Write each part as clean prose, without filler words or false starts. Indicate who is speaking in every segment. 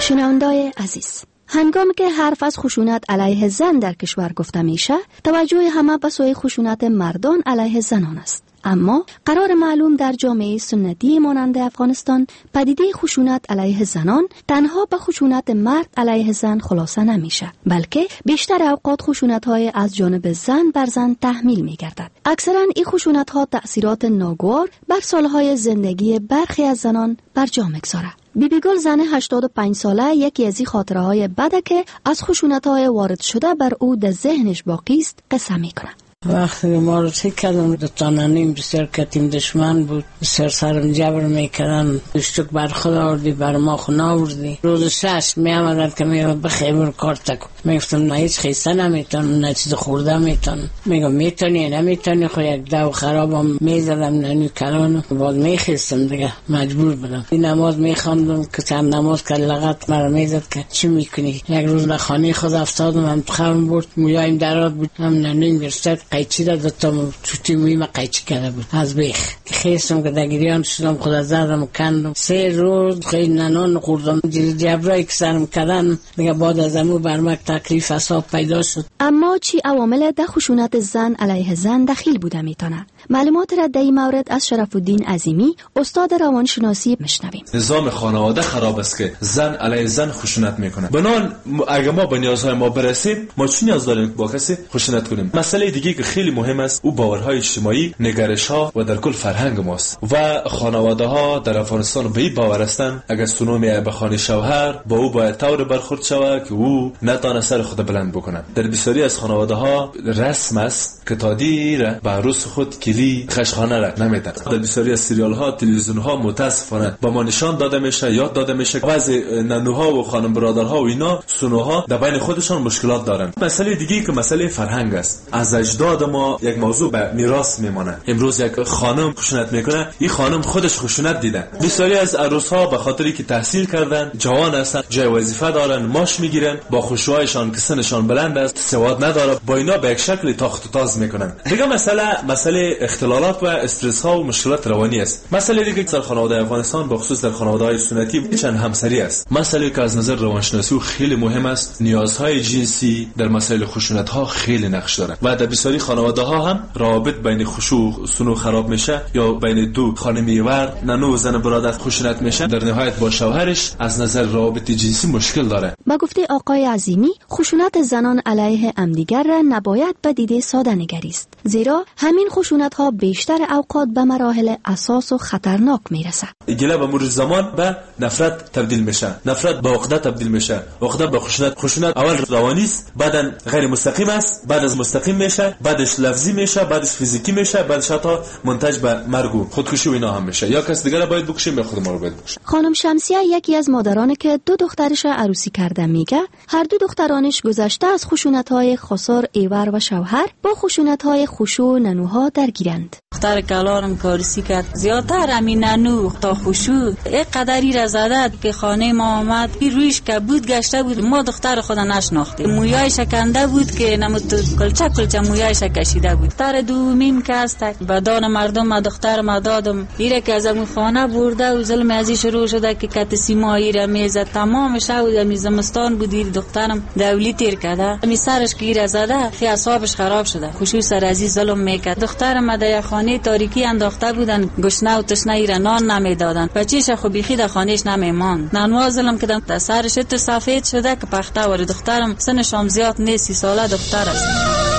Speaker 1: شنوندای عزیز، هنگامی که حرف از خشونت علیه زن در کشور گفته میشه، توجه همه به سوی خشونت مردان علیه زنان است. اما قرار معلوم در جامعه سنتی مانند افغانستان پدیده خشونت علیه زنان تنها به خشونت مرد علیه زن خلاصه نمیشه، بلکه بیشتر اوقات خشونت‌های از جانب زن بر زن تحمیل می‌گردد. اکثرا این خشونت‌ها تأثیرات ناگوار بر سالهای زندگی برخی از زنان بر جا می‌گذاره. بیبی گل زن 85 ساله یکی از این خاطره‌های بده که از خشونت‌های وارد شده بر او در ذهنش باقی است قصه می‌کنه.
Speaker 2: وقتی ما رو تک کردم دتانانیم بسیار کتیم دشمن بود، بسیار سرم جبر میکردن، اشتک بر خود آوردی بر ما خونه آوردی. روز 6 می آمدن که میگم بخیبر کار تکو، میگفتم نه هیچ خیسته نمیتونم، نه چیز خورده میتونم. میگم میتونی نمیتونی، خو یک دو خرابم میزدم ننی کلانو، بعد میخیستم دیگه مجبور بودم. این نماز میخواندم که چند نماز که لغت مرا میزد که چی میکنی. یک روز به خانه خود افتادم، هم خرم بود، مویایم درات بود، هم ننیم گرفت قیچی دادم، چوتی مویم قیچی کرده بود از بیخ. خیستم که دگریان شدم، خدا زدم کندم. 3 روز خیلی ننان خوردم، جبرایی که سرم کردن دیگه. بعد از امو برمک تکلیف حساب پیدا شد.
Speaker 1: اما چی عوامل در خشونت زن علیه زن دخیل بوده میتونه؟ معلومات را در این مورد از شرف الدین عظیمی استاد روانشناسی میشنویم.
Speaker 3: نظام خانواده خراب است که زن علیه زن خشونت میکنه. بنان اگه ما به نیازهای ما برسیم، ما چی نیاز داریم با کسی خشونت کنیم؟ مسئله دیگه که خیلی مهم است او باورهای اجتماعی، نگرش‌ها و در کل فرهنگ ماست. و خانواده‌ها در افغانستان به این باور هستند اگر سونو میاد به خانه شوهر، با او باید طور برخورد شود که او نتونه سر خود بلند بکنه. در بسیاری از خانواده‌ها رسم است که تا دیر به عروس خود کلی خشخانه را نمیدن. در بسیاری از سریال‌ها، تلویزیون‌ها متاسفانه با ما نشان داده میشه، یاد داده میشه که بعضی ننوها و خانم برادرها و اینا سونوها در بین خودشان مشکلات دارن. مسئله دیگه که مسئله فرهنگ است. از اجداد ما یک موضوع به میراث میمونه. امروز یک خانم خشونت میکنه، این خانم خودش خشونت دیدن. بسیاری از عروس‌ها به خاطری که تحصیل کردن، جوان هستن، جای وظیفه دارن، معاش میگیرن، با خشوعشان که سنشان بلند است، سواد نداره، با اینا به یک شکل تاخت و تاز میکنن. دیگه مسئله اختلالات و استرس ها و مشکلات روانی است. مسئله دیگه در خانواده افغانستان به خصوص در خانواده‌های سنتی چند همسری است. مسئله که از نظر روانشناسی خیلی مهم است، نیازهای جنسی در مسائل خشونت ها خیلی نقش داره و در بسیاری خانواده ها هم روابط بین خشوع سنو خراب میشه یا بین دو خانمی ور ننو و زن برادر خشونت میشه، در نهایت با شوهرش از نظر روابط جنسی مشکل داره.
Speaker 1: با گفته آقای عظیمی، خشونت زنان علیه همدیگر را نباید به دید ساده نگریست، زیرا همین خشونت ها بیشتر اوقات به مراحل اساس و خطرناک میرسه.
Speaker 3: گله به مرور زمان به نفرت تبدیل میشه، نفرت به عقده تبدیل میشه، عقده به خشونت اول روانی است، بعدن غیر مستقیم است، بعد از مستقیم میشه، بعدش لفظی میشه، بعدش فیزیکی میشه، بعدش حتی منتج به مرگ و خودکشی و اینا هم میشه. یا کس دیگه را باید بکشیم یا خود ما رو باید بکشیم.
Speaker 1: خانم شمسیه یکی از مادرانی که 2 دخترش عروسی کرده میگه هر 2 دخترانش گذشته از خشونت‌های خسار ایور و شوهر با خشونت‌های خشوع ننوها درگیرند.
Speaker 4: دختر کلارم کارسی کرد زیادتر همین ننو تا خشوع یک قدری را زده که خانه ما آمد رویش کبود گشته بود. ما دختر خود نشناختیم، مویای شکنده بود که نمود کلچه مویای کشیده بود. دختر دومیم که است بدان مردم دختر ما دادم، ایره که از اون خانه برده و ظلم ازی شروع شده که کت سیمایی را میزد. تمام شب می زمستان بود، دخترم دولی تیر کرده، می سرش گیر زده، خی اعصابش خراب شده، خشوع سر ازی ظلم میکرد. دخترم در خانه تاریکی انداخته بودن، گشنه و تشنه ایره نان نمیدادن، بچیش خو بیخی در خانهش نمیمان. نانوا ظلم کردم، در سرش تو سفید شده که پخته وره. دخترم سنش هم زیاد نیست، 30 ساله دختر است.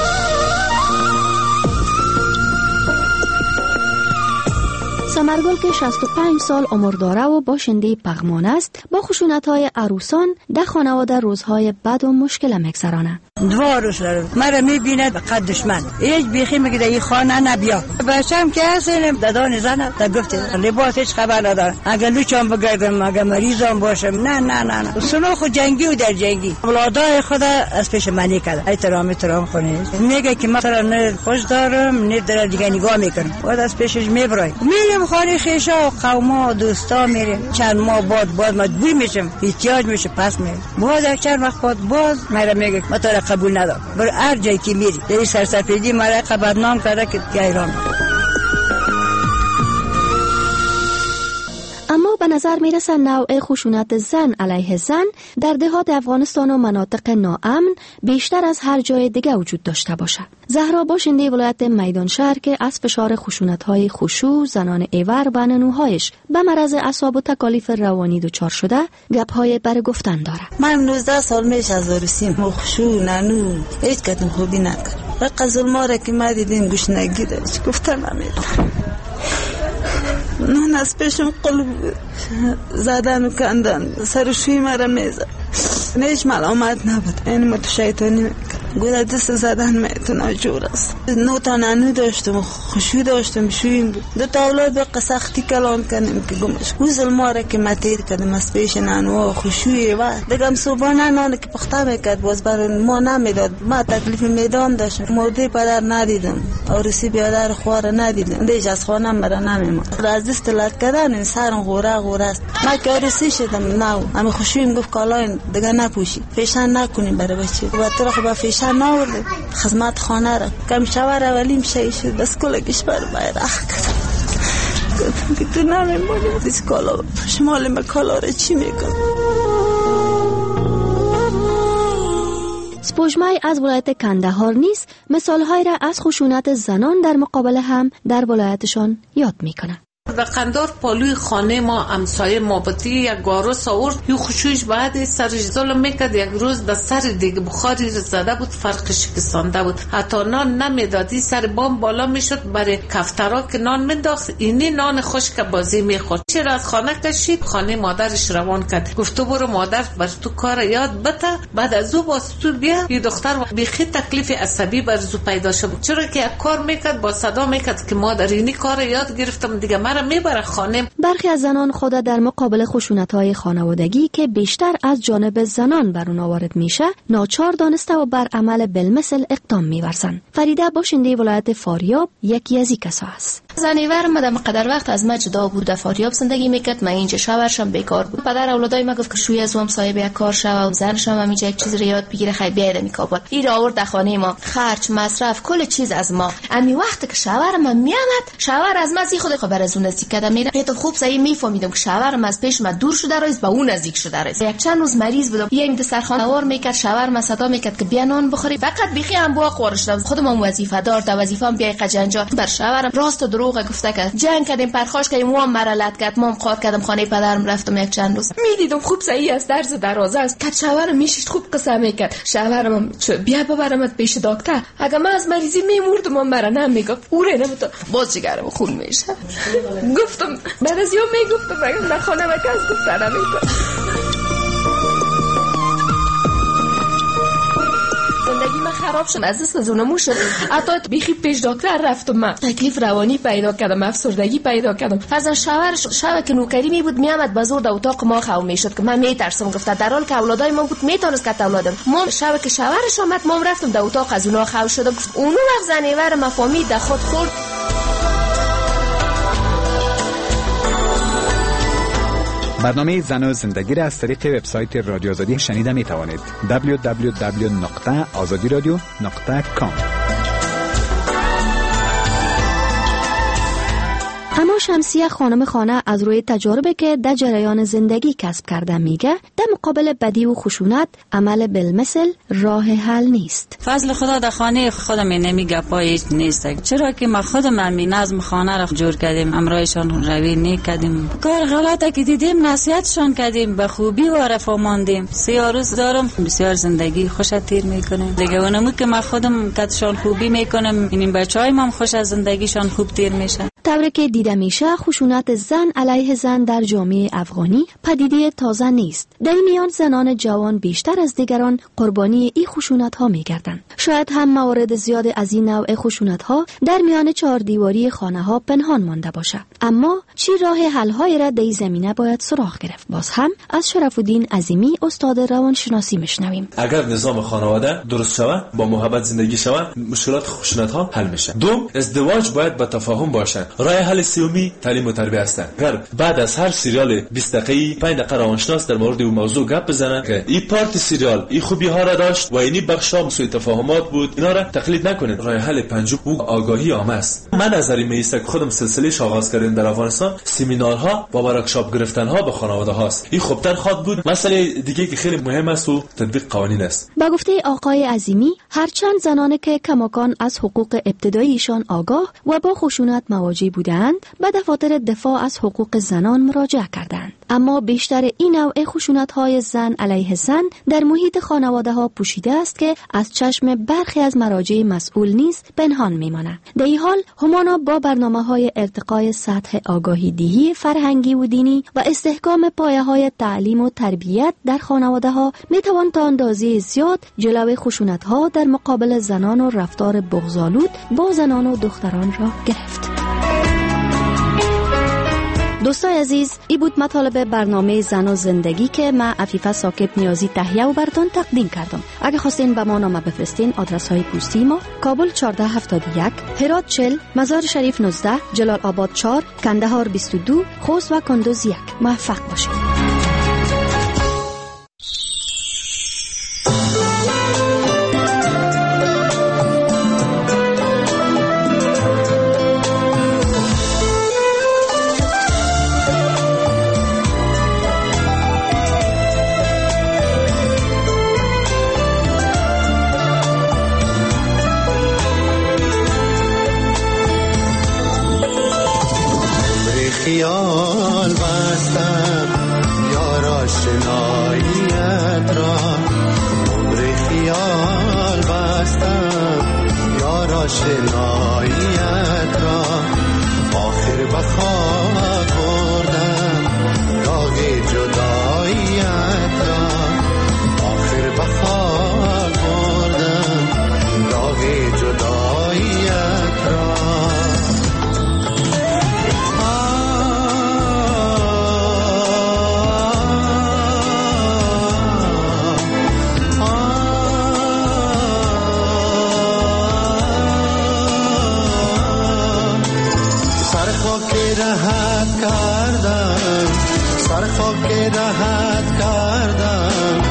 Speaker 1: ثمرگل که 65 سال عمر داره و باشنده پغمان است، با خشونت‌های عروسان در خانواده روزهای بد و مشکل میگذرانه.
Speaker 5: 2 روز مرا میبیند به قد دشمن، هیچ بیخی میگه این خانه نبیا. بچم که هستم دادان زنه تا گفت لباس هیچ خبر نداره، اگر لوچم بگردم اگر مریضم باشم نه سنو خود جنگی و در جنگی اولادای خود از پیش منی کرده. احترام خونه میگه که مثلا نه خوش دارم نه در دیگه نگاه میکنم، بعد از پیشش میبرای میرم خانه خیشا و قوما و دوستا میریم. چند ماه بعد مجبور میشم، احتیاج میشه پس میرم. بعد چند وقت بعد باز مرا میگه ما تو را قبول ندارم، بر هر جایی که میری در سرسپیدی مرا بدنام کرده که ایران.
Speaker 1: اما به به نظر میرسه نوع خشونت زن علیه زن در دهات افغانستان و مناطق ناامن بیشتر از هر جای دیگه وجود داشته باشه. زهرا باشنده ولایت میدانشهر که از فشار خشونت‌های خشوع زنان ایور و ننوهایش به مرض اعصاب و تکالیف روانی دچار شده گپ‌های بر گفتن داره.
Speaker 6: من 19 سال میش از آرسیم خشوع ننو هیچ کدوم خوبی نکرد. فقط ظلما را که ما دیدیم گوش نگیره گفتم نمیدونم. من از پیشم قلب زدن و کندن سرشوی مرا میزد. هیچ ملامت نبود. این متو شیطانی میکرد. گویا دست زدن میتونه جور است. 9 تا ننو داشتم خشوع داشتم شویم بود. 2 تا اولاد به سختی کلان کنیم که گمش. او ظلما را که متیر کردم از پیش ننو خشوعی و دیگم صبحانه نان که پخته میکرد باز بر ما نمیداد. ما تکلیف میدان داشتم. مرده پدر ندیدم. عروسی بیادر خوار ندیدم. دیج از خانه مرا نمیمد. از دست لات کردن سرم غوره است. ما که عروسی شدم نو. اما خشوعیم گفت کالاین دیگه نپوشی. فیشن نکنیم برای بچه. و تو رو با فیشن نورد. خدمت خانه را کم شوار اولیم شی شد. بس کلگیش بر بیرخ کرد. گفتم که تو نمیمونی. دیز کالا شمال ما کالا را چی میکن؟
Speaker 1: سپوجمای از ولایت کندهار نیز مثالهای را از خشونت زنان در مقابل هم در ولایتشان یاد میکنه.
Speaker 7: در قندار پالوی خانه ما همسایه مابطی یک گاروس آورد. یو خشوعش بعد سرش ظلم میکرد. یک روز در سر دیگه بخاری زده بود فرقش شکستانده بود. حتی نان نمیدادی. سر بام بالا میشد برای کفترا که نان میداخت. اینی نان خشک بازی میخورد. چرا از خانه کشید خانه مادرش روان کرد. گفت برو مادر بر تو کار یاد بده بعد از او باز تو بیا. یه دختر بیخی تکلیف عصبی بر زو پیدا شد. چرا که یک کار میکرد با صدا میکرد که مادر اینی کار یاد گرفتم دیگه میبره خانه.
Speaker 1: برخی از زنان خود در مقابل خشونت‌های خانوادگی که بیشتر از جانب زنان بر اونها وارد میشه ناچار دانسته و بر عمل بالمثل اقدام می‌ورزند. فریده باشنده ولایت فاریاب یکی از این کسا است.
Speaker 8: زنیور ما در مقدر وقت از ما جدا بود. در فاریاب زندگی میکرد. من اینجا شوهرشم بیکار بود. پدر اولادای ما گفت که شوی از هم صاحب یک کار شو و زنشم همینجا یک چیز رو یاد بگیره خیر بیاید می کابل. این آورد در خانه ما خرج مصرف کل چیز از ما. امی وقت که شوهرم میامد شوهر از ما زی خود خبر از اون نزدیک کردم میره. تو خوب صحیح میفهمیدم که شوهرم از پیش ما دور شده رئیس با اون نزدیک شده رئیس. یک چند روز مریض بودم. یه امید سرخانه وار میکرد شوهرم صدا میکرد که بیا نان بخوری. فقط بیخی هم بو خورش دادم. خودم وظیفه دار تا وظیفه‌ام بیای قجنجا بر شوهرم راست و دروغ گفته که جنگ کردیم پرخاش کردیم و مرالت کرد. مام قار کردم خانه پدرم رفتم یک چند روز میدیدم خوب صحیح است درز دروازه است. که شوهرم میشید خوب قسم میکرد. شوهرم بیا ببرمت پیش دکتر. اگه من از مریضی میمردم مرا نمیگفت اوره نمیتون باز جگرم خون میشه. گفتم بعد از یوم میگفتم اگه در خانه مکس گفت نمیکنم. زندگی من خراب شد از دست زونمو شد. حتی بیخی پیش دکتر رفتم. من تکلیف روانی پیدا کردم افسردگی پیدا کردم. از شوهرش شب که نوکری می بود میامد بازور در اتاق ما خو میشد که من میترسم. گفت در حال که اولادای ما بود میتونست که اولادم مام شب که شوهرش آمد مام رفتم در اتاق از اونها خو شدم. اونو وقت زنیور مفاهیم در خود خورد.
Speaker 9: برنامه زن و زندگی را از طریق وبسایت رادیو آزادی شنیده می توانید. www.azadiradio.com.
Speaker 1: اما شمسیه خانم خانه از روی تجاربی که در جریان زندگی کسب کرده میگه در مقابل بدی و خشونت عمل بالمثل راه حل نیست.
Speaker 4: فضل خدا در خانه خودم نمیگه پای نیست. چرا که ما خودم نظم خانه را جور کردیم امرایشان روی نکردیم. کار غلطه که دیدیم نصیحتشان کردیم به خوبی و رفاه ماندیم. 3 روز دارم بسیار زندگی خوش تیر میکنیم دیگه. اونمو که ما خودم کاتشان خوبی میکنم این بچهای ما خوش از زندگیشان خوب تیر میشه.
Speaker 1: طوری که دیده میشه خشونت زن علیه زن در جامعه افغانی پدیده تازه نیست. در میان زنان جوان بیشتر از دیگران قربانی این خشونت ها میگردند. شاید هم موارد زیاد از این نوع خشونت ها در میان 4 دیواری خانه ها پنهان مانده باشه. اما چی راه حل های را در این زمینه باید سراغ گرفت؟ باز هم از شرف الدین عظیمی استاد روانشناسی میشنویم.
Speaker 3: اگر نظام خانواده درست شود با محبت زندگی شود مشکلات خشونت ها حل میشه. دوم ازدواج باید با تفاهم باشه. راه حل سومی تعلیم و تربیت است. اگر بعد از هر سریال 20 دقیقه‌ای 5 دقیقه روانشناس در مورد اون موضوع گپ بزنن که این پارت سریال این خوبی ها را داشت و اینی بخشا سوء تفاهمات بود، اینا را تقلید نکنید. راه حل پنجم او آگاهی عامه است. من نظری میسته که خودم سلسله آغاز کردم در افغانستان، سمینارها و ورکشاپ گرفتن ها به خانواده هاست. این خوبتر خواد بود. مسئله دیگه که خیلی مهم است و تطبیق قوانین است.
Speaker 1: با گفته آقای عظیمی، هرچند زنانی که کماکان از حقوق ابتداییشان آگاه و با خشونت مواجه بودند به دفاتر دفاع از حقوق زنان مراجعه کردند، اما بیشتر این نوع خشونت‌های زن علیه زن در محیط خانواده‌ها پوشیده است که از چشم برخی از مراجع مسئول نیز پنهان می‌ماند. در این حال همانا با برنامه‌های ارتقای سطح آگاهی دهی فرهنگی و دینی و استحکام پایه‌های تعلیم و تربیت در خانواده‌ها می‌توان تا اندازه زیاد جلوی خشونت‌ها در مقابل زنان و رفتار بغض‌آلود با زنان و دختران را گرفت. دوستای عزیز، این بود مطالب برنامه زن و زندگی که من عفیفه ساکب نیازی تهیه و براتون تقدیم کردم. اگه خواستین به ما نامه بفرستین، آدرس های پستی ما: کابل 1471، هرات 40، مزار شریف 19، جلال آباد 4، کندهار 22، خوست و کندوز 1. موفق باشید.
Speaker 10: خیال بستم یار آشناییت را، عمر خیال بستم یار آشناییت را، آخر بخواب بردم داغ جداییت را، آخر بخواب بردم داغ جداییت را. راحت کردم